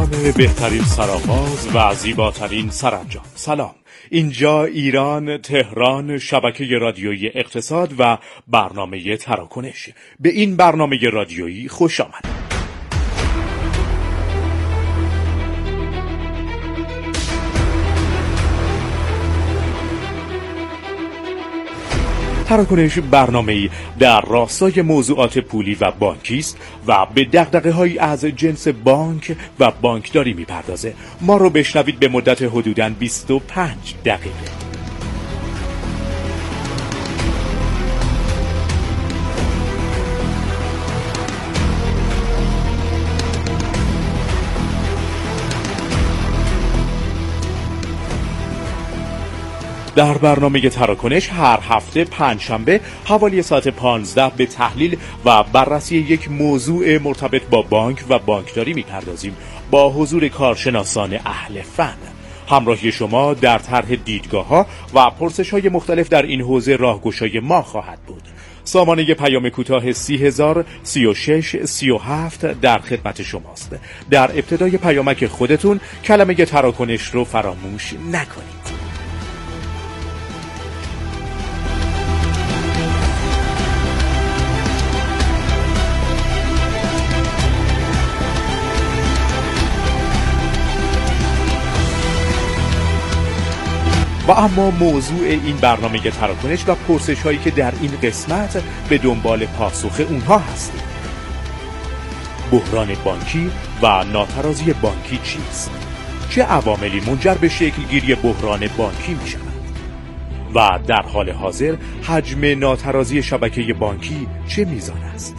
میهمان بهترین سرآغاز و زیباترین سرانجام. سلام، اینجا ایران، تهران، شبکه رادیویی اقتصاد و برنامه تراکنش. به این برنامه رادیویی خوش آمدید. تراکنش برنامه‌ای در راستای موضوعات پولی و بانکی است و به دغدغه‌هایی از جنس بانک و بانکداری می‌پردازه. ما رو بشنوید به مدت حدوداً 25 دقیقه. در برنامه تراکنش هر هفته پنجشنبه حوالی ساعت 15 به تحلیل و بررسی یک موضوع مرتبط با بانک و بانکداری می‌پردازیم با حضور کارشناسان اهل فن. همراهی شما در طرح دیدگاه‌ها و پرسش‌های مختلف در این حوزه راهگشای ما خواهد بود. سامانه پیام کوتاه 303637 در خدمت شماست. در ابتدای پیامک خودتون کلمه تراکنش رو فراموش نکنید. و اما موضوع این برنامه تراکنش و پرسش هایی که در این قسمت به دنبال پاسخ اونها هستیم. بحران بانکی و ناترازی بانکی چیست؟ چه عواملی منجر به شکلگیری بحران بانکی می شود؟ و در حال حاضر حجم ناترازی شبکه بانکی چه میزان است؟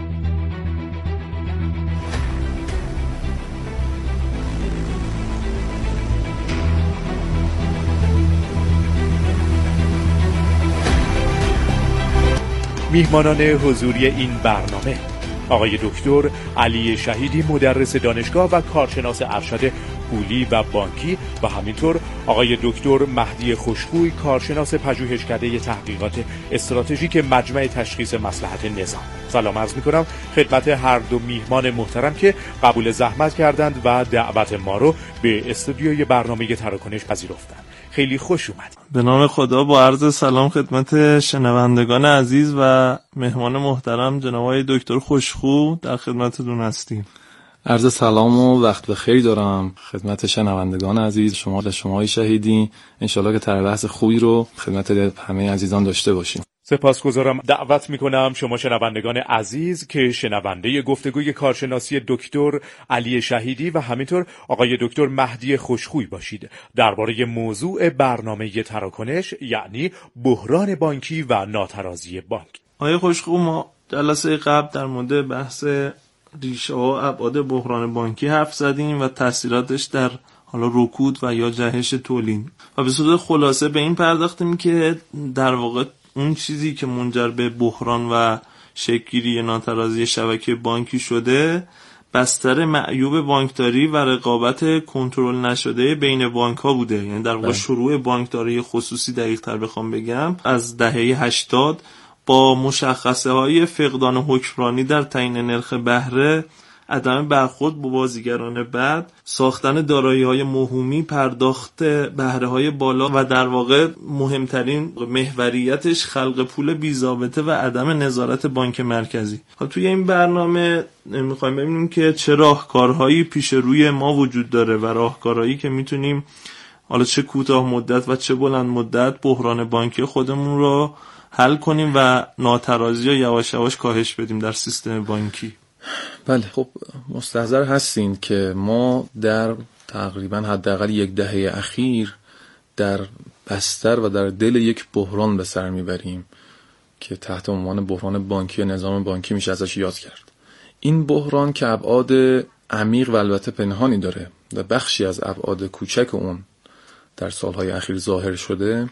میهمانان حضوری این برنامه: آقای دکتر علی شهیدی، مدرس دانشگاه و کارشناس ارشد پولی و بانکی، و همینطور آقای دکتر مهدی خوشخوی، کارشناس پژوهشکده تحقیقات استراتژیک مجمع تشخیص مصلحت نظام. سلام عرض می‌کنم خدمت هر دو میهمان محترم که قبول زحمت کردند و دعوت ما رو به استودیوی برنامه تراکنش پذیرفتند. خیلی خوش اومد. به نام خدا با عرض سلام خدمت شنوندگان عزیز و مهمان محترم جناب آقای دکتر خوشخو در خدمتتون هستیم. عرض سلام و وقت بخیر دارم خدمت شنوندگان عزیز، شما آقای شهیدی. انشالله که طرح بحث خوبی رو خدمت همه عزیزان داشته باشیم. سپاسگزارم. دعوت میکنم شما شنوندگان عزیز که شنونده گفتگوی کارشناسی دکتر علی شهیدی و همینطور آقای دکتر مهدی خوشخوی باشید درباره موضوع برنامه تراکنش، یعنی بحران بانکی و ناترازی بانک. آقای خوشخو، ما جلسه قبل در مورد بحث ریشه و ابعاد بحران بانکی حرف زدیم و تاثیراتش در حالا رکود و یا جهش تولید و به صورت خلاصه به این پرداختیم که در واقع اون چیزی که منجر به بحران و شکل‌گیری ناترازی شبکه بانکی شده بستر معیوب بانکداری و رقابت کنترل نشده بین بانک‌ها بوده. یعنی در واقع شروع بانکداری خصوصی، دقیق‌تر بخوام بگم، از دهه 80 با مشخصه‌های فقدان حکمرانی در تعیین نرخ بهره، عدم برخورد با بازیگران بد، ساختن دارایی‌های موهومی، پرداخت بهره‌های بالا و در واقع مهمترین محوریتش خلق پول بی‌ضابطه و عدم نظارت بانک مرکزی. توی این برنامه می‌خوایم ببینیم که چه راهکارهایی پیش روی ما وجود داره و راهکارهایی که میتونیم حالا چه کوتاه مدت و چه بلند مدت بحران بانکی خودمون رو حل کنیم و ناترازی رو یواش یواش کاهش بدیم در سیستم بانکی. بله، خب مستحضر هستین که ما در تقریبا حداقل یک دهه اخیر در بستر و در دل یک بحران به سر میبریم که تحت عنوان بحران بانکی و نظام بانکی میشه ازش یاد کرد. این بحران که ابعاد عمیق و البته پنهانی داره و بخشی از ابعاد کوچک اون در سالهای اخیر ظاهر شده،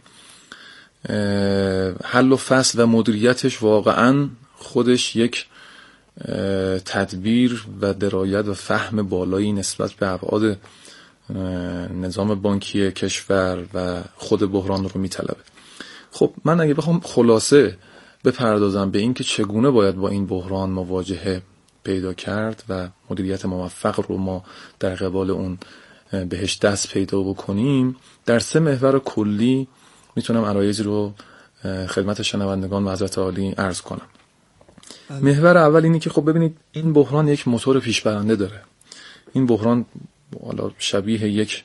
حل و فصل و مدیریتش واقعاً خودش یک تدبیر و درایت و فهم بالایی نسبت به ابعاد نظام بانکی کشور و خود بحران رو میطلبه. خب من اگه بخوام خلاصه بپردازم به این که چگونه باید با این بحران مواجهه پیدا کرد و مدیریت موفق رو ما در قبال اون بهش دست پیدا بکنیم، در 3 محور کلی میتونم عرایزی رو خدمت شنوندگان و حضرت عالی عرض کنم. محور اول اینه که خب ببینید این بحران یک موتور پیشبرنده داره. این بحران حالا شبیه یک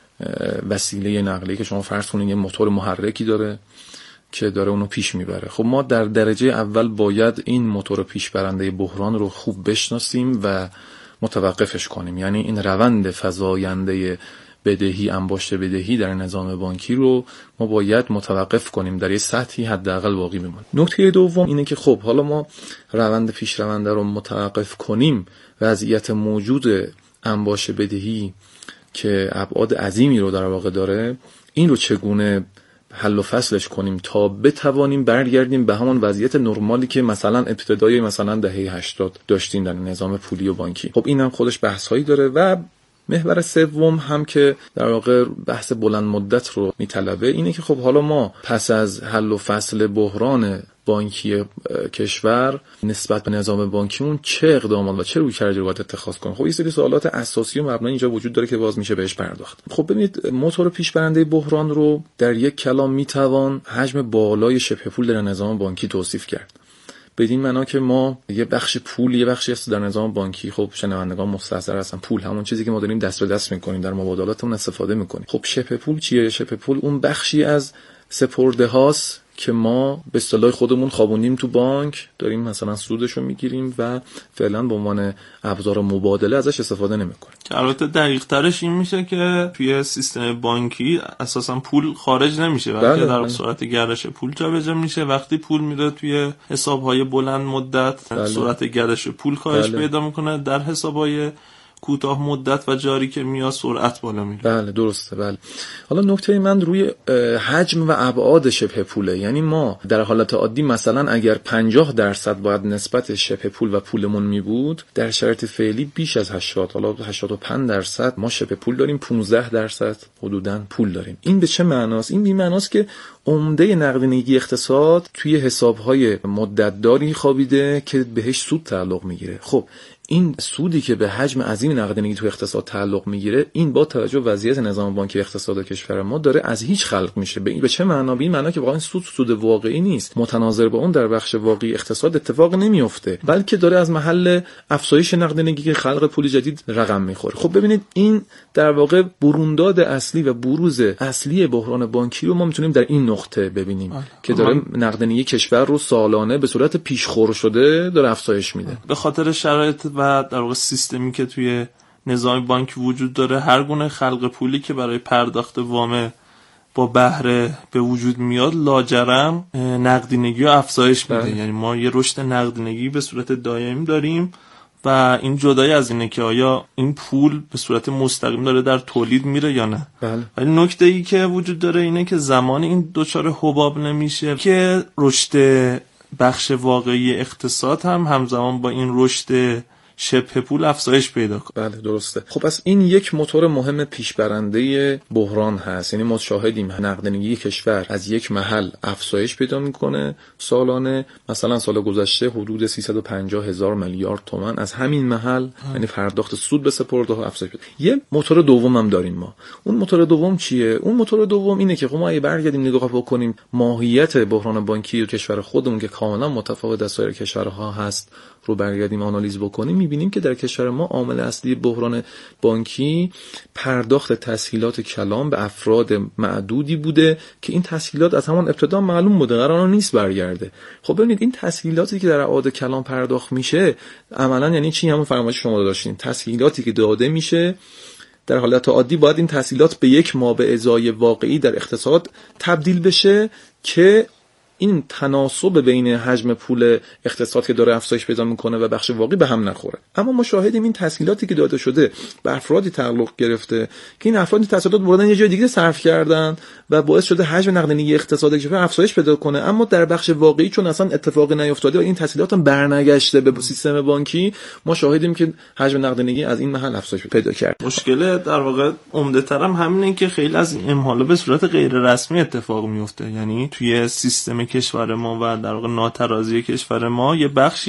وسیله نقلیه که شما فرض کنید یه موتور محرکی داره که داره اونو پیش میبره. خب ما در درجه اول باید این موتور پیشبرنده بحران رو خوب بشناسیم و متوقفش کنیم. یعنی این روند فزاینده بدهی، انباشت بدهی در نظام بانکی رو ما باید متوقف کنیم، در یه سطحی حداقل باقی بمونه. نکته دوم اینه که خب حالا ما روند پیشرونده رو متوقف کنیم، وضعیت موجود انباشت بدهی که ابعاد عظیمی رو در واقع داره، این رو چگونه حل و فصلش کنیم تا بتوانیم برگردیم به همون وضعیت نرمالی که مثلا ابتدای مثلا دهه 80 داشتیم در نظام پولی و بانکی. خب این هم خودش بحث‌هایی داره. و محور سوم هم که در واقع بحث بلند مدت رو میطلبه اینه که خب حالا ما پس از حل و فصل بحران بانکی کشور نسبت به نظام بانکیمون چه اقدامات و چه رویکردی رو باید اتخاذ کنیم. خب یه سری سوالات اساسی و مبنایی اینجا وجود داره که باز میشه بهش پرداخت. خب ببینید موتور پیشبرنده بحران رو در یک کلام میتوان حجم بالای شبه پول در نظام بانکی توصیف کرد. بدین معنا که ما یه بخش پول، یه بخشی است در نظام بانکی، خب شنوندگان مستحضر هستن، پول همون چیزی که ما داریم دست به دست میکنیم در مبادلاتمون استفاده میکنیم. خب شبه پول چیه؟ شبه پول اون بخشی از سپرده هاست که ما به اصطلاح خودمون خوابوندیم تو بانک، داریم مثلا سودشو میگیریم و فعلا به عنوان ابزار مبادله ازش استفاده نمیکنیم. البته دقیق ترش این میشه که توی سیستم بانکی اساسا پول خارج نمیشه، بلکه در صورت گردش پول جابجا میشه. وقتی پول میره توی حسابهای بلند مدت، سرعت گردش پول کاهش پیدا میکنه، در حسابهای کوتاه مدت و جاری که میاد سرعت بالا میره. بله درسته. بله حالا نکته من روی حجم و ابعاد شبه پوله. یعنی ما در حالت عادی مثلا اگر 50% باید نسبت شبه پول و پولمون می بود، در شرایط فعلی بیش از 80 حالا 85% ما شبه پول داریم، 15% حدوداً پول داریم. این به چه معناست؟ این به معناست که عمده نقدینگی اقتصاد توی حساب‌های مدت‌داری خوابیده که بهش سود تعلق میگیره. خب این سودی که به حجم عظیم نقدینگی تو اقتصاد تعلق میگیره، این با توجه به وضعیت نظام بانکی اقتصاد کشور ما داره از هیچ خلق میشه. به چه معنا؟ به این معنا که واقعا سود واقعی نیست، متناظر با اون در بخش واقعی اقتصاد اتفاق نمیفته، بلکه داره از محل افزایش نقدینگی که خلق پول جدید رقم میخوره. خب ببینید این در واقع برونداد اصلی و بروز اصلی بحران بانکی رو ما میتونیم در این نقطه ببینیم که داره نقدینگی کشور رو سالانه به صورت پیشخور شده داره افزایش میده. به خاطر شرایط و در واقع سیستمی که توی نظام بانکی وجود داره، هر گونه خلق پولی که برای پرداخت وام با بهره به وجود میاد لاجرم نقدینگی رو افزایش میده. یعنی ما یه رشد نقدینگی به صورت دائمی داریم و این جدای از اینه که آیا این پول به صورت مستقیم داره در تولید میره یا نه. ولی نکته ای که وجود داره اینه که زمانی این دچار حباب نمیشه که رشد بخش واقعی اقتصاد هم همزمان با این رشد شبه پول افزایش پیدا کنه. بله درسته. خب پس این یک موتور مهم پیشبرنده بحران هست. یعنی ما شاهدیم نقدینگی کشور از یک محل افزایش پیدا میکنه سالانه. مثلا سال گذشته حدود 350,000 میلیارد تومان از همین محل یعنی پرداخت سود به سپرده ها افزایش پیدا. یه موتور دوم هم داریم ما. اون موتور دوم چیه؟ اون موتور دوم اینه که خب ما اگه برگردیم نگاه بکنیم ماهیت بحران بانکی و کشور خودمون که کاملا متفاوت از سایر کشورها هست رو برگردیم آنالیز بکنیم، می‌بینیم که در کشور ما عامل اصلی بحران بانکی پرداخت تسهیلات کلان به افراد معدودی بوده که این تسهیلات از همان ابتدا معلوم بوده قرار نیست برگرده. خب ببینید این تسهیلاتی که در اعاد کلان پرداخت میشه عملاً یعنی چی؟ همون فرمایش شما داشتین، تسهیلاتی که داده میشه در حالت عادی باید این تسهیلات به یک مابع ازای واقعی در اقتصاد تبدیل بشه که این تناسب بین حجم پول اقتصاد که داره افزایش پیدا میکنه و بخش واقعی به هم نخوره. اما ما شاهدیم این تسهیلاتی که داده شده به افرادی تعلق گرفته که این افراد تسهیلات بردن یه جای دیگه صرف کردن و باعث شده حجم نقدینگی اقتصاد کشور افزایش پیدا کنه، اما در بخش واقعی چون اصلا اتفاقی نیفتاده و این تسهیلات هم برنگشته به سیستم بانکی، ما شاهدیم که حجم نقدینگی از این محل افزایش پیدا کرد. مشکل در واقع عمده‌تر هم همینه که خیلی از این امهالا به صورت غیر رسمی اتفاق میفته. یعنی توی سیستم سیستم کشور ما و در واقع ناترازی کشور ما یه بخش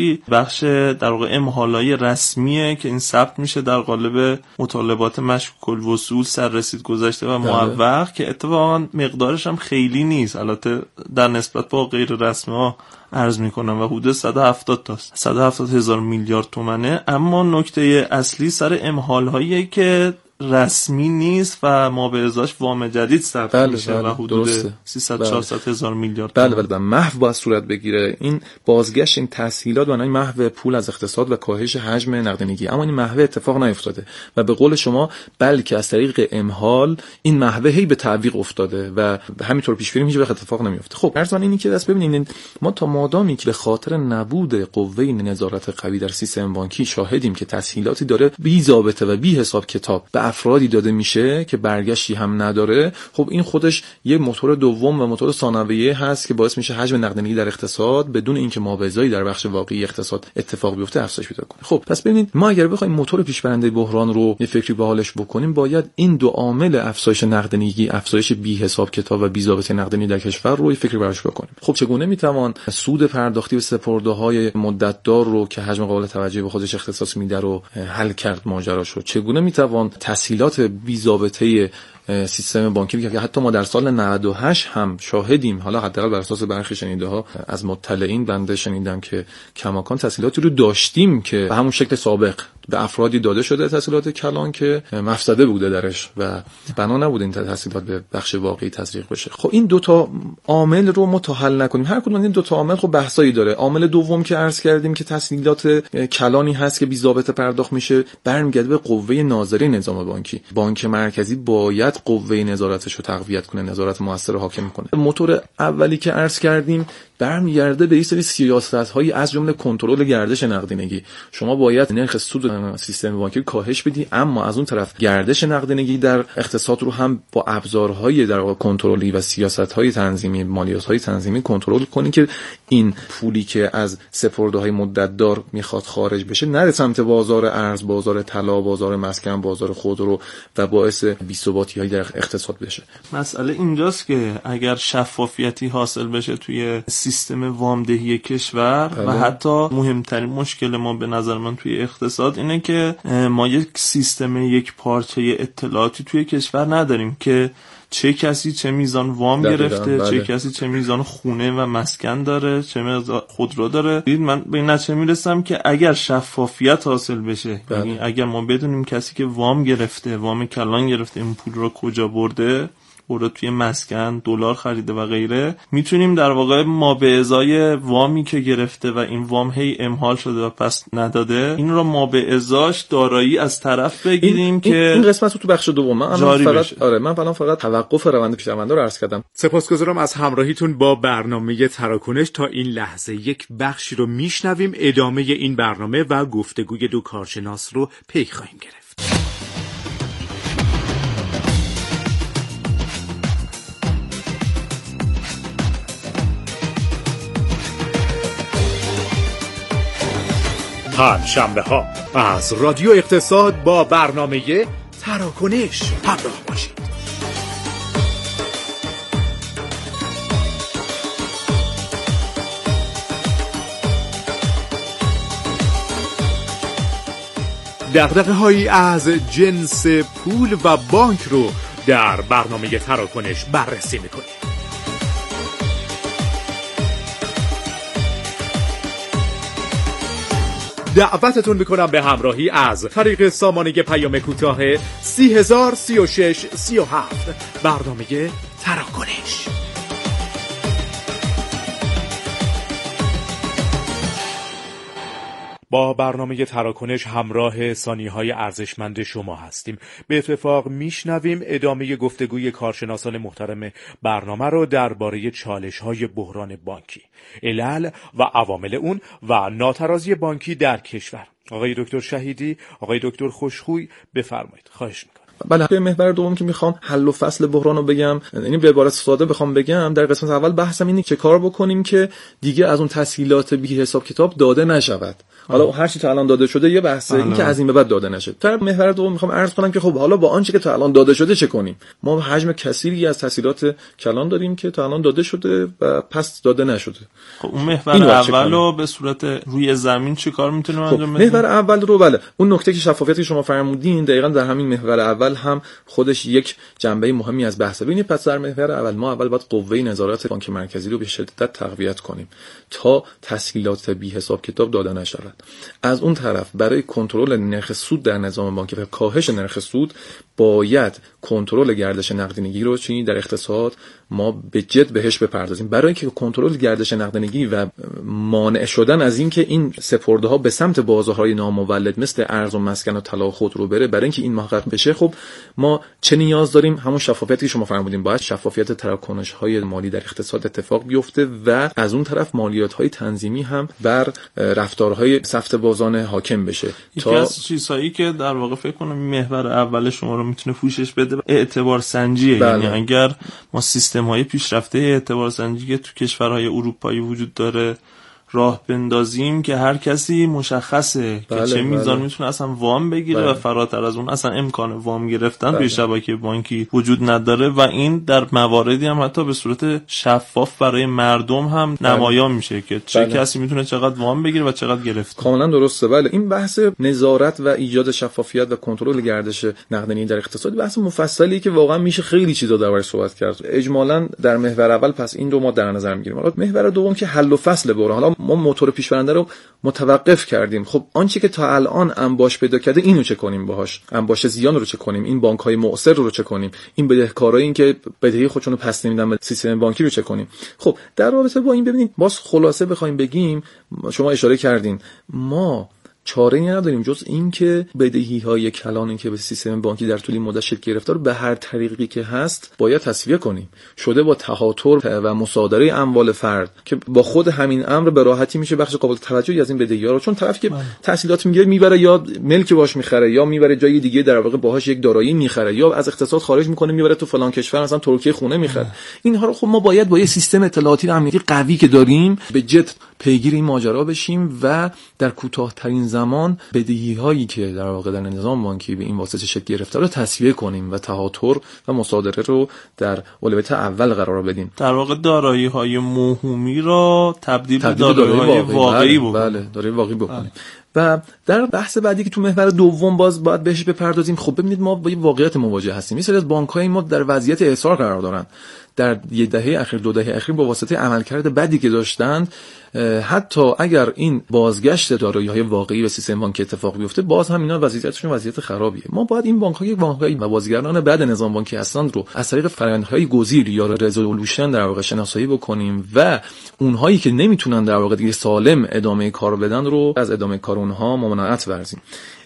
در واقع امهالای رسمیه که این ثبت میشه در قالب مطالبات مشکوک الوصول، سررسید گذشته و معوق که اتفاقا مقدارش هم خیلی نیست، البته در نسبت با غیر رسمی ها عرض میکنم و حدود 170 تاست، 170,000 میلیارد تومنه. اما نکته اصلی سر امهال هایی که رسمی نیست و ما به ازاش وام جدید ثبت میشه و حدود 300-400 هزار میلیارد. بله محو باید صورت بگیره. این بازگشت این تسهیلات و محو پول از اقتصاد و کاهش حجم نقدینگی، اما این محو اتفاق نیفتاده و به قول شما بلکه از طریق امهال این محو هی به تعویق افتاده و همینطور پیش بریم هیچ وقت اتفاق نمیفته. خب ارزان اینی که دست ببینید ما تا مادامی که به خاطر نبود قوه نظارت قوی در سیستم بانکی شاهدیم که تسهیلاتی داره بی ضابطه و بی حساب کتاب به افرادی داده میشه که برگشتی هم نداره، خب این خودش یه موتور دوم و موتور ثانویه هست که باعث میشه حجم نقدینگی در اقتصاد بدون اینکه مابعضایی در بخش واقعی اقتصاد اتفاق بیفته افزایش پیدا کنه. خب پس ببینید ما اگر بخوایم موتور پیشبرنده بحران رو یه فکری به حالش بکنیم، باید این دو عامل افزایش نقدینگی، افزایش بی حساب کتاب و بی ضابطه نقدینگی در کشور رو یه فکری براش بکنیم. خب چگونه میتوان سود پرداختی و سپرده‌های مدت‌دار رو که حجم قابل توجهی به خودش اختصاص میده رو حل کرد ماجراشو؟ چگونه میتوان تسهیلات بی ضابطه سیستم بانکی که حتی ما در سال 98 هم شاهدیم، حالا حداقل بر اساس برخی شنیده ها از مطلعین بنده شنیدم که کماکان تسهیلاتی رو داشتیم که به همون شکل سابق به افرادی داده شده، تسهیلات کلان که مفسده بوده درش و بنا نبوده این تسهیلات به بخش واقعی تزریق بشه. خب این دو تا عامل رو ما تا حل نکنیم، هر کدوم این دو تا عامل خب بحثایی داره. عامل دوم که عرض کردیم که تسهیلات کلانی هست که بی ضابطه پرداخت میشه، برمیگرده به قوه ناظره نظام بانکی. بانک مرکزی باید قوه نظارتش رو تقویت کنه، نظارت موثر رو حاکم کنه. موتور اولی که عرض کردیم برمیگرده به این سری سیاست‌های از جمله کنترل گردش نقدینگی. شما باید نرخ سود سیستم بانکی کاهش بدی، اما از اون طرف گردش نقدینگی در اقتصاد رو هم با ابزارهای در واقع کنترلی و سیاست‌های تنظیمی، مالیات‌های تنظیمی کنترل کنی که این پولی که از سپرده‌های مدت‌دار میخواد خارج بشه نره سمت بازار ارز، بازار طلا، بازار مسکن، بازار خودرو و باعث بی‌ثباتی‌های در اقتصاد بشه. مسئله اینجاست که اگر شفافیتی حاصل بشه توی سیستم وامدهی کشور و حتی مهمترین مشکل ما به نظر من توی اقتصاد اینه که ما یک سیستم یک پارچه اطلاعاتی توی کشور نداریم که چه کسی چه میزان وام گرفته، چه کسی چه میزان خونه و مسکن داره، چه میزان خودرو داره. من به این نتیجه میرسم که اگر شفافیت حاصل بشه، یعنی اگر ما بدونیم کسی که وام گرفته، وام کلان گرفته، این پول رو کجا برده توی مسکن، دلار خریده و غیره، میتونیم در واقع ما به ازای وامی که گرفته و این وام هی امحال شده و پس نداده، این رو ما به ازاش دارایی از طرف بگیریم که این قسمت رو تو بخش دوم من فقط توقف روند پیشرونده رو عرض کردم. سپاسگزارم از همراهیتون با برنامه تراکنش. تا این لحظه یک بخشی رو میشنویم، ادامه این برنامه و گفتگوی دو کارشناس رو پی خواهیم گرفت. شنبه ها از رادیو اقتصاد با برنامه تراکنش همراه باشید. دغدغه‌هایی از جنس پول و بانک رو در برنامه تراکنش بررسی می‌کنیم. دعوتتون میکنم به همراهی از طریق سامانه پیام کوتاه 30,036,37 برنامه تراکنش. با برنامه تراکنش همراه ثانیه‌های ارزشمند شما هستیم. به اتفاق میشنویم ادامه گفتگوی کارشناسان محترم برنامه رو درباره چالش‌های بحران بانکی، علل و عوامل اون و ناترازی بانکی در کشور. آقای دکتر شهیدی، آقای دکتر خوشخوی، بفرمایید. خواهش میکنم. بله، به محور دوم که میخوام حل و فصل بحرانو بگم، یعنی به عبارت ساده بخوام بگم، در قسمت اول بحثم اینه چه کار بکنیم که دیگه از اون تسهیلات بی حساب کتاب داده نشود. حالا هر چی تا الان داده شده یه بحثه، این که از این به بعد داده نشه. در محور دوم میخوام عرض کنم که خب حالا با آنچه که تا الان داده شده چه کنیم؟ ما حجم کثیری از تسهیلات کلان داریم که تا الان داده شده و پس داده نشده. خب اون محور اولو به صورت روی زمین چه کار میتونیم انجام بدیم؟ محور اول رو بله، اون نکته که شفافیتی شما فرمودین دقیقاً در همین محور اول هم خودش یک جنبه مهمی از بحثه. ببینید پس در محور اول ما اول باید قوه نظارت بانک مرکزی رو به شدت تقویت کنیم تا تسهیلات بی حساب کتاب داده نشود. از اون طرف برای کنترل نرخ سود در نظام بانکی و کاهش نرخ سود باید کنترل گردش نقدینگی رو چی در اقتصاد ما به جد بهش بپردازیم. برای اینکه کنترل گردش نقدینگی و مانع شدن از اینکه این سپرده ها به سمت بازارهای نامولد مثل ارز و مسکن و طلا و خودرو بره، برای اینکه این محقق بشه خب ما چه نیاز داریم؟ همون شفافیتی که شما فرمودین، باید شفافیت تراکنش های مالی در اقتصاد اتفاق بیفته و از اون طرف مالیات های تنظیمی هم بر رفتارهای سفت بازان حاکم بشه. یکی از چیزهایی که در واقع فکر کنم محور اول شما رو میتونه پوشش بده اعتبار سنجیه. بله. یعنی اگر ما سیستم های پیشرفته اعتبار سنجی که تو کشورهای اروپایی وجود داره راه بندازیم که هر کسی مشخصه که چه میزان میتونه اصلا وام بگیره و فراتر از اون اصلا امکان وام گرفتن توی شبکه بانکی وجود نداره و این در مواردی هم حتی به صورت شفاف برای مردم هم نمایان میشه که چه کسی میتونه چقدر وام بگیره و چقدر گرفته. کاملا درسته. بله، این بحث نظارت و ایجاد شفافیت و کنترل گردش نقدینگی در اقتصاد بحث مفصلی که واقعا میشه خیلی چیزا دربارش صحبت کرد. اجمالاً در محور اول پس این رو ما در نظر میگیریم. حالا محور دوم که حل و فصل بحران، حالا ما موتور پیشبرنده رو متوقف کردیم. خب آنچه که تا الان انباش پیدا کرده اینو چه کنیم باهاش؟ انباش زیان رو چه کنیم؟ این بانک‌های معصر رو چه کنیم؟ این بدهکارایی این که بدهی خودشون رو پس نمیدن به سیستم بانکی رو چه کنیم؟ خب در رابطه با این ببینید باز خلاصه بخوایم بگیم، شما اشاره کردین ما چاره‌ای نداریم جز این که بدهی‌های کلانی که به سیستم بانکی در طول این مدت شکل گرفته رو به هر طریقی که هست باید تسویه کنیم. شده با تهاتر و مصادره اموال فرد که با خود همین امر به راحتی میشه بخش قابل توجهی از این بدهی‌ها رو، چون طرفی که تحصیلات میگیره میبره یا ملک باش میخره یا میبره جای دیگه در واقع باهاش یک دارایی میخره یا از اقتصاد خارج میکنه میبره تو فلان کشور مثلا ترکیه خونه میخره. اینها رو خب ما باید با یه سیستم اطلاعاتی و امنیتی قوی که داریم به جد پیگیر این ماجرا بشیم و در کوتاه‌ترین زمان بدهی‌هایی که در واقع در نظام بانکی به این واسطه شکل گرفته رو تسویه کنیم و تهاتر و مصادره رو در اولویت اول قرار بدیم. در واقع دارایی‌های موهومی رو تبدیل به دارایی‌های واقعی بکنیم. بله، دارایی واقعی بکنیم. و در بحث بعدی که تو محور دوم باز باید بهش بپردازیم، خب ببینید ما با یه واقعیت مواجه هستیم. مثلا از بانک‌های ما در وضعیت احصار قرار دارن. در یه دهه اخیر، 2 دهه اخیر با واسطه عملکرد بدی که داشتند، حتی اگر این بازگشت دارایی‌های واقعی به سیستم بانکی اتفاق بیفته باز هم اینا وضعیتشون وضعیت خرابیه. ما باید این بانک‌های و بازیگران بعد نظام بانکی هستند رو از طریق فرآیندهای گزیر یا رزولوشن در واقع شناسایی بکنیم و اونهایی که نمیتونن در واقع دیگه سالم ادامه کار بدن رو از ادامه کار اونها ممانعت ورزیم.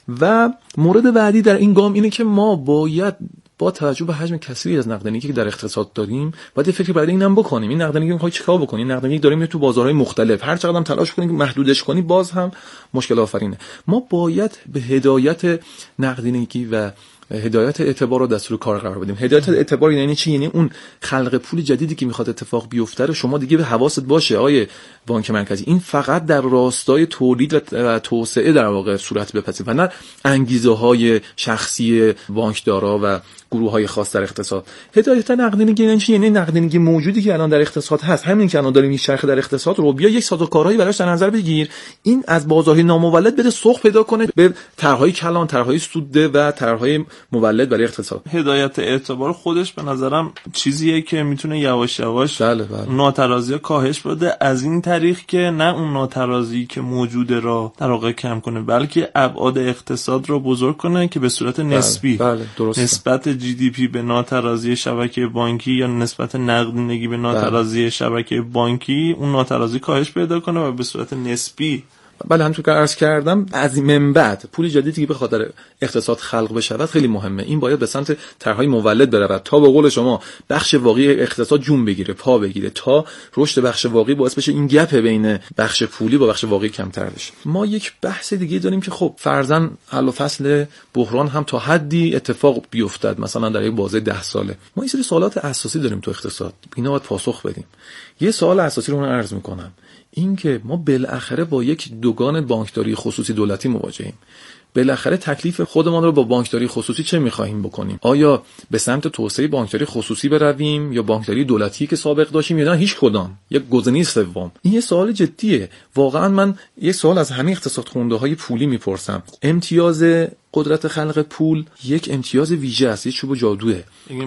و مورد بعدی در این گام اینه که ما باید با توجه به حجم کثیری از نقدینگی که در اقتصاد داریم باید یه فکری برای اینم بکنیم. این نقدینگی می‌خواد چیکار بکنیم؟ نقدینگی داریم تو بازارهای مختلف، هر چقدر هم تلاش کنیم محدودش کنیم باز هم مشکل آفرینه. ما باید به هدایت نقدینگی و هدایت اعتبار رو دستور کار قرار بدیم. هدایت اعتبار یعنی چی؟ یعنی اون خلق پول جدیدی که میخواد اتفاق بیفته رو شما دیگه به حواست باشه آیه بانک مرکزی، این فقط در راستای تولید و توسعه در واقع صورت بپذیره و نه انگیزه‌های شخصی بانکدارا و گروه‌های خاص در اقتصاد. هدایت نقدینگی یعنی چی؟ یعنی نقدینگی موجودی که الان در اقتصاد هست، همین که الان داریم میچرخه در اقتصاد رو بیا یک سازوکارهایی براش در نظر بگیر، این از بازارهای نامولد بده سوق پیدا کنه به طرح‌های کلان، طرح‌های سودده و طرح‌های مولد برای اقتصاد. هدایت اعتبار خودش به نظرم چیزیه که میتونه یواش یواش ناترازی کاهش بده، از این طریق که نه اون ناترازی که موجوده را در واقع کم کنه بلکه ابعاد اقتصاد رو بزرگ کنه که به صورت نسبی نسبت GDP به ناترازی شبکه بانکی یا نسبت نقدینگی به ناترازی شبکه بانکی اون ناترازی کاهش پیدا کنه و به صورت نسبی بله همونطور که عرض کردم از من بعد پول جدیدی که به خاطر اقتصاد خلق بشه خیلی مهمه. این باید به سمت طرح‌های مولد برود تا به قول شما بخش واقعی اقتصاد جون بگیره، پا بگیره، تا رشد بخش واقعی باعث بشه این گپ بین بخش پولی با بخش واقعی کمتر بشه. ما یک بحث دیگه داریم که خب فرضاً حل و فصل بحران هم تا حدی اتفاق بیفتد، مثلا در یک بازه 10 ساله. ما این سری سوالات اساسی داریم تو اقتصاد، اینا باید پاسخ بدیم. یه سوال اساسی رو من عرض می‌کنم، این که ما بالاخره با یک دوگان بانکداری خصوصی دولتی مواجهیم. بالاخره تکلیف خودمان رو با بانکداری خصوصی چه می‌خواهیم بکنیم؟ آیا به سمت توسعه بانکداری خصوصی برویم یا بانکداری دولتی که سابق داشتیم یا نه هیچ کدام؟ یک گزینه سوم. این یه سوال جدیه. واقعا من یه سوال از همه اقتصاد خونده‌های پولی می‌پرسم. امتیاز قدرت خلق پول یک امتیاز ویژه است، یک چوب جادوئه.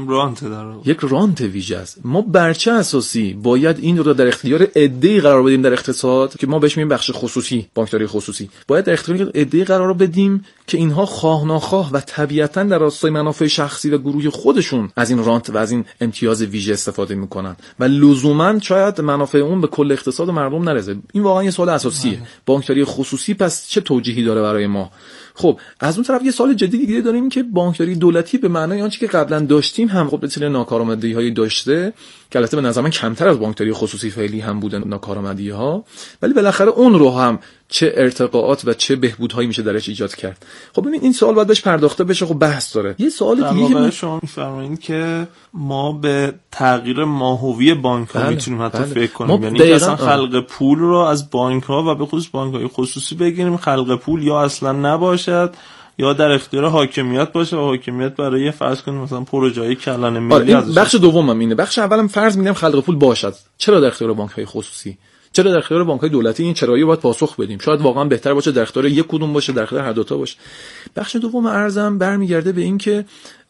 یک رانت ویژه است. ما بر چه اساسی باید این رو در اختیار عده‌ای قرار بدیم در اقتصاد که ما بهش میگیم بخش خصوصی، بانکداری خصوصی؟ باید در اختیار عده‌ای قرار بدیم که اینها خواه ناخواه و طبیعتاً در راستای منافع شخصی و گروهی خودشون از این رانت و از این امتیاز ویژه استفاده میکنن و لزوماً شاید منافع اون به کل اقتصاد مردم نرسه. این واقعا یه سوال اساسیه. بانکداری خصوصی پس چه توجیهی داره برای ما؟ خب از اون طرف یه سوال جدی دیگه داریم که بانکداری دولتی به معنای آنچه که قبلا داشتیم هم خب به دلیل ناکارآمدی‌هایی داشته که البته به نظر من کمتر از بانکداری خصوصی فعلی هم بودن ناکارآمدی‌ها، ولی بالاخره اون رو هم چه ارتقاءات و چه بهبودهایی میشه درش ایجاد کرد. خب ببین این سوال باید بهش پرداخته بشه. خب بحث داره. یه سوال دیگه شما می‌فرمایید که ما به تغییر ماهوی بانک‌ها میتونیم حتی فکر کنیم، یعنی اصلا خلق پول رو از بانک‌ها و به خصوص بانک‌های خصوصی بگیریم، خلق پول یا اصلا نباشد یا در اختیار حاکمیت باشه و حاکمیت برای فرض کنیم مثلا پروژه‌های کلان ملی ازش. بخش دومم اینه. بخش اولم فرض می‌گیرم خلق پول باشد. چرا در اختیار بانک‌های خصوصی؟ چرا در اختیار بانک‌های دولتی؟ این چرایی باید پاسخ بدیم. شاید واقعا بهتر باشه در اختیار یک کدوم باشه، در اختیار هر دو تا باشه. بخش دوم ارزم برمیگرده به این که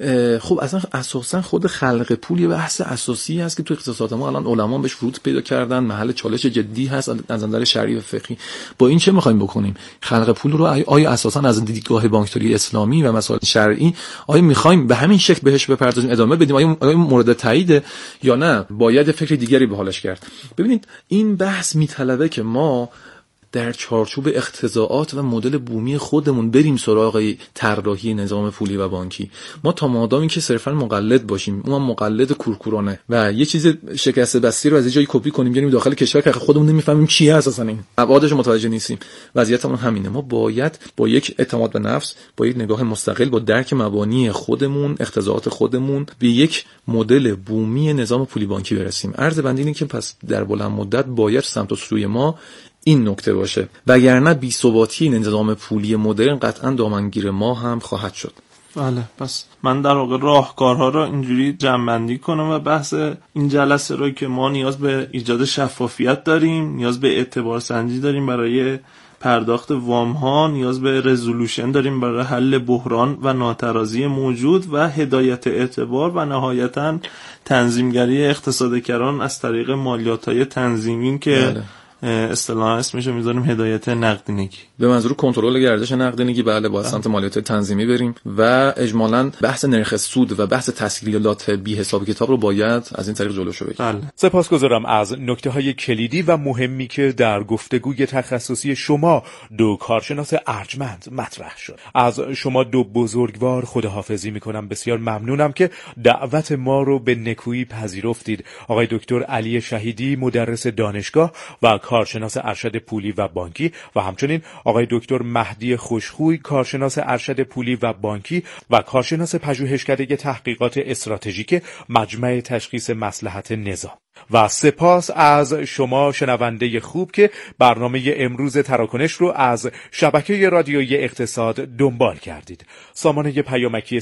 خب اصلا اساسا خود خلق پول یه بحث اساسی هست که تو اقتصاد ما الان علما بهش ورود پیدا کردن، محل چالش جدی هست از نظر شرعی و فقهی. با این چه می‌خوایم بکنیم؟ خلق پول رو آیا اساسا از دیدگاه بانکداری اسلامی و مسائل شرعی آیا می‌خوایم به همین شکل بهش بپردازیم، ادامه بدیم؟ آیا مورد تایید یا نه باید فکر دیگری به حالش کرد؟ ببینید این بحث میطلبه که ما در چارچوب اقتضاعات و مدل بومی خودمون بریم سراغ طراحی نظام پولی و بانکی. ما تا مادامی که صرفا مقلد باشیم، اونم مقلد کورکورانه و یه چیز شکسته بسته رو از یه جایی کپی کنیم بیاریم داخل کشور که خودمون نمیفهمیم چیه اساسا، این ابعادش متوجه نیستیم. وضعیتمون همینه. ما باید با یک اعتماد به نفس، با یک نگاه مستقل، با درک مبانی خودمون، اقتضاعات خودمون به یک مدل بومی نظام پولی بانکی برسیم. عرض بنده اینه که پس در بلند مدت باید سمت و سوی ما این نکته باشه، وگرنه بی‌ثباتی نظام پولی مدرن قطعاً دامنگیر ما هم خواهد شد. بله، پس من در واقع راهکارها رو اینجوری جمع‌بندی کنم و بحث این جلسه رو که ما نیاز به ایجاد شفافیت داریم، نیاز به اعتبار سنجی داریم برای پرداخت وام ها، نیاز به رزولوشن داریم برای حل بحران و ناترازی موجود و هدایت اعتبار و نهایتاً تنظیمگری اقتصادگران از طریق مالیات‌های تنظیمی که اصطلاحاً اسمشو میذاریم هدایت نقدینگی به منظور کنترل گردش نقدینگی. بله با سمت مالیات تنظیمی بریم و اجمالاً بحث نرخ سود و بحث تسهیلات بی حساب کتاب رو باید از این طریق جلوشو بگیریم. بله. سپاسگزارم از نکته‌های کلیدی و مهمی که در گفتگوی تخصصی شما دو کارشناس ارجمند مطرح شد. از شما دو بزرگوار خداحافظی میکنم. بسیار ممنونم که دعوت ما رو به نکویی پذیرفتید. آقای دکتر علی شهیدی مدرس دانشگاه و کارشناس ارشد پولی و بانکی و همچنین آقای دکتر مهدی خوشخوی کارشناس ارشد پولی و بانکی و کارشناس پژوهشکده تحقیقات استراتژیک مجمع تشخیص مصلحت نظام. و سپاس از شما شنونده خوب که برنامه امروز تراکنش رو از شبکه رادیویی اقتصاد دنبال کردید. سامانه پیامکی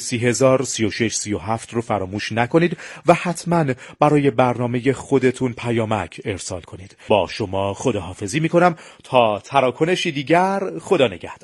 303637 رو فراموش نکنید و حتما برای برنامه خودتون پیامک ارسال کنید. با شما خداحافظی میکنم تا تراکنشی دیگر. خدا نگهدار.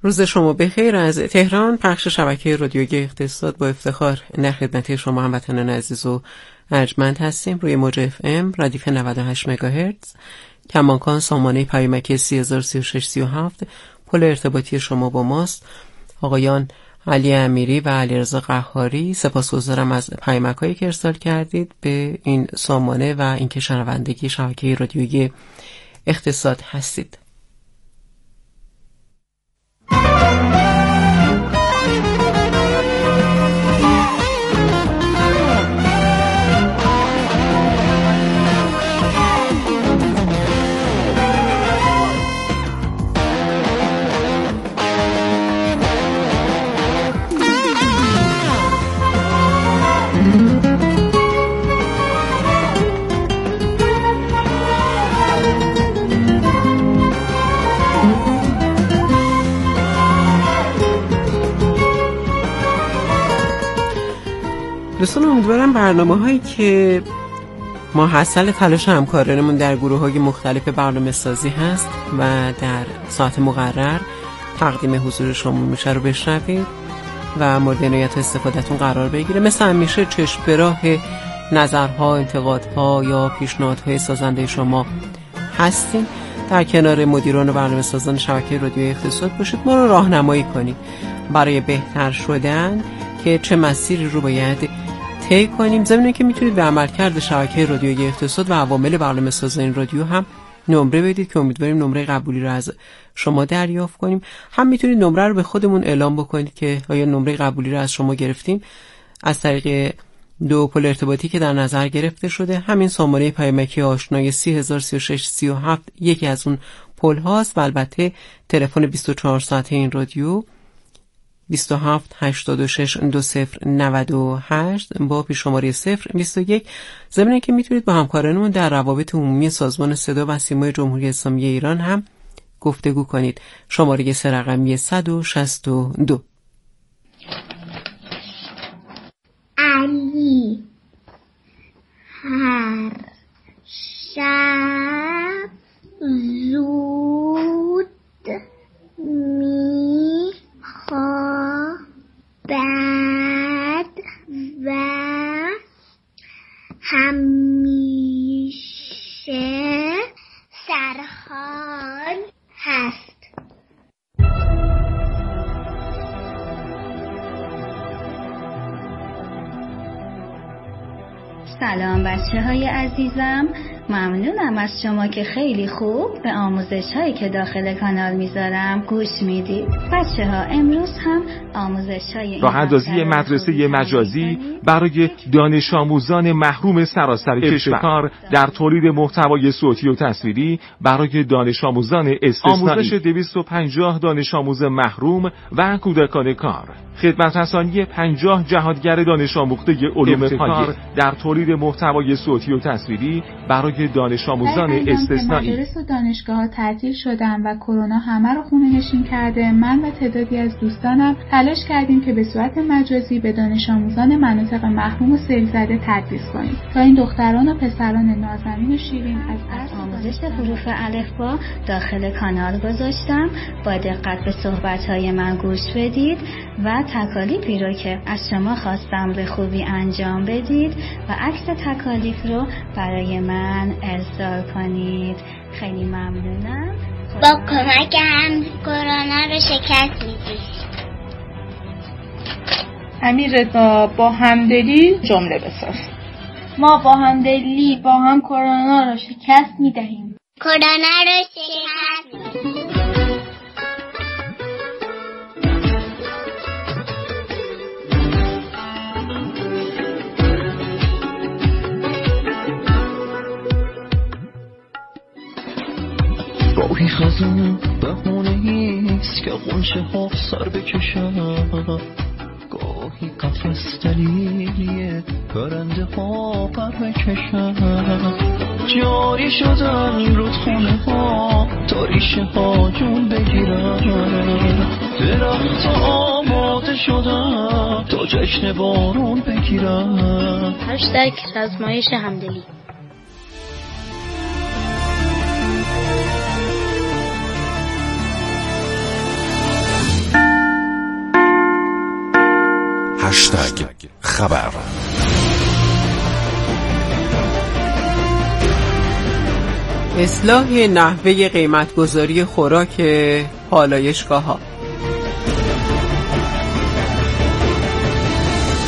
روز شما بخیر از تهران. پخش شبکه رادیویی اقتصاد با افتخار در خدمت شما هموطنان عزیز و ارجمند هستیم. روی موج FM ردیف 98 مگاهرتز، کمانکان سامانه پیامکی 303637. پل ارتباطی شما با ماست آقایان علی امیری و علیرضا قهاری. سپاسگزارم از پیامک‌هایی که ارسال کردید به این سامانه و اینکه شنوندگی شبکه رادیویی اقتصاد هستید. دوستان امیدوارم برنامه‌هایی که ما حاصل تلاش همکارانمون در گروه‌های مختلف برنامه‌سازی هست و در ساعت مقرر تقدیم حضور شما میشه رو بشنوید و مورد عنایت استفادهتون قرار بگیره. مثل همیشه چشم به راه نظرها، انتقادها یا پیشنهادهای سازنده شما هستیم. در کنار مدیران و برنامه‌سازان شبکه رادیویی اقتصاد باشید، ما رو راهنمایی کنید برای بهتر شدن که چه مسیری رو باید طی کنیم. ضمن که میتونید به عملکرد شبکه رادیویی اقتصاد و عوامل برنامه‌سازی این رادیو هم نمره بدید که امیدواریم نمره قبولی رو از شما دریافت کنیم. هم میتونید نمره رو به خودمون اعلام بکنید که آیا نمره قبولی رو از شما گرفتیم از طریق دو پل ارتباطی که در نظر گرفته شده. همین سامانه پیامکی آشنای 303637 یکی از اون پل هاست و البته تلفن 24 ساعته این رادیو 27 86 2098 با پیش شماره 021. ضمن که میتونید با همکارانمون در روابط عمومی سازمان صدا و سیمای جمهوری اسلامی ایران هم گفتگو کنید. شماره رقمی 162. علی هر شب زود میخوابد و همیشه سرحال هست. سلام بچه های عزیزم، ممنونم از شما که خیلی خوب به آموزش هایی که داخل کانال میذارم گوش میدید. بچه ها امروز هم آموزش های راه اندازی مدرسه مجازی برای دانش آموزان محروم سراسر کشور در تولید محتوای صوتی و تصویری برای دانش آموزان استثنایی. آموزش 250 دانش آموز محروم و کودکان کار. خدمت رسانی 50 جهادگر دانش آموخته علوم پایه در تولید محتوای صوتی و تصویری برای دانش آموزان استثنایی. مدارس و دانشگاه‌ها تعطیل شدن و کرونا همه رو خونه نشین کرده. من و تعدادی از دوستانم تلاش کردیم که به صورت مجازی به دانش آموزان مناطق محروم و سیل زده تدریس کنیم تا این دختران و پسران نازنین و شیرین از آموزش حروف الفبا داخل کانال گذاشتم. با دقت به صحبت‌های من گوش بدید و تکالیفی رو که از شما خواستم به خوبی انجام بدید و عکس تکالیف رو برای من ارسال کنید. خیلی ممنونم. با کمک هم کرونا رو شکست میدید. امیررضا با همدلی جمله بساز. ما با همدلی با هم کرونا رو شکست میدهیم. کرونا رو شکست میدهیم. گاهی خزونه بهونه ایست که غنچه ها سر بکشن، گاهی قفس دلیلیه پرنده ها پر بکشن. جاری شدن رودخونه ها تا ریشه ها جون بگیرن، درخت آماده شدن تا جشن بارون بگیرن. هشتگ آزمایش همدلی. خبر. اصلاح نحوه قیمتگذاری خوراک پالایشگاه‌ها.